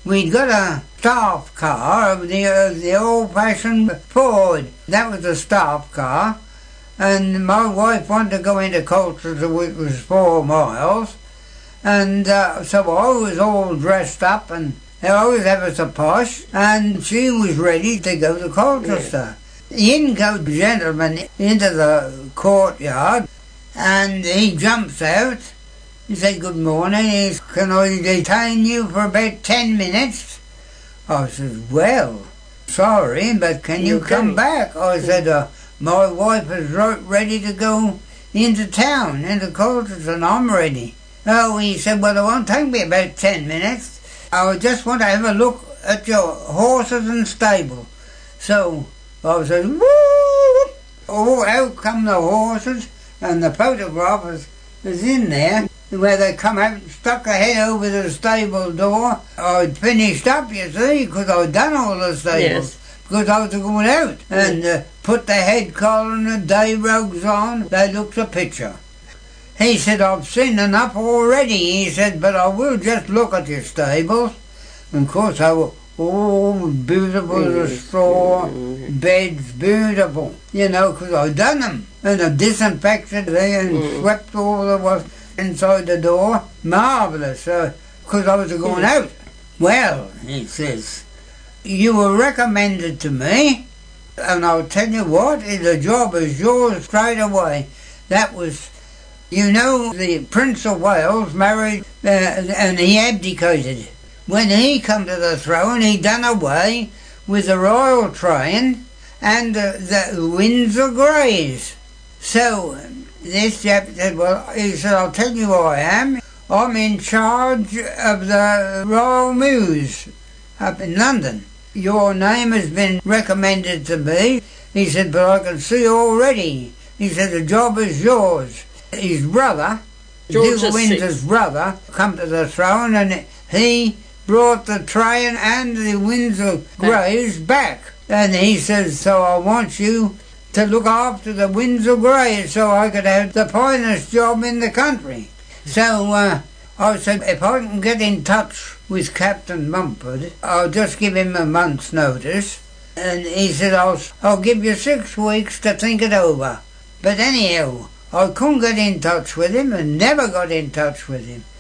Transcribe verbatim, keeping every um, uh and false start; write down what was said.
we'd got a staff car, the, uh, the old-fashioned Ford. That was a staff car. And my wife wanted to go into Colchester, which was four miles. And uh, so I was all dressed up, and I was ever so posh, and she was ready to go to Colchester. Yeah. In goes the gentleman into the courtyard, and he jumps out. He said, "Good morning, he said, can I detain you for about ten minutes? I said, "Well, sorry, but can you, you come back?" I said, uh, "My wife is right ready to go into town, into Colchester, and I'm ready." Oh, he said, "Well, it won't take me about ten minutes. I just want to have a look at your horses and stable." So I said, "Woo!" Oh, out come the horses, and the photograph was, was in there, where they come out and stuck their head over the stable door. I'd finished up, you see, because I'd done all the stables. Yes. Because I was going out, and uh, put the head collar and the day rugs on. They looked a picture. He said, "I've seen enough already," he said, "but I will just look at your stables." And of course they were all beautiful as a straw, beds, beautiful, you know, because I'd done them. And I disinfected there and mm. swept all that was inside the door. Marvellous, because uh, I was going out. "Well," he says, "you were recommended to me, and I'll tell you what, the job is yours straight away." That was, you know, the Prince of Wales married uh, and he abdicated. When he come to the throne, he done away with the royal train and uh, the Windsor Greys. So this chap said, "Well," he said, "I'll tell you who I am. I'm in charge of the Royal Mews up in London. Your name has been recommended to me." He said, "But I can see already." He said, "The job is yours." His brother, Duke of Windsor's brother, come to the throne, and he brought the train and the Windsor Greys back. And he says, "So I want you to look after the Windsor Greys so I could have the finest job in the country." So uh, I said, "If I can get in touch with Captain Mumford, I'll just give him a month's notice." And he said, I'll, I'll give you six weeks to think it over. But anyhow, I couldn't get in touch with him and never got in touch with him.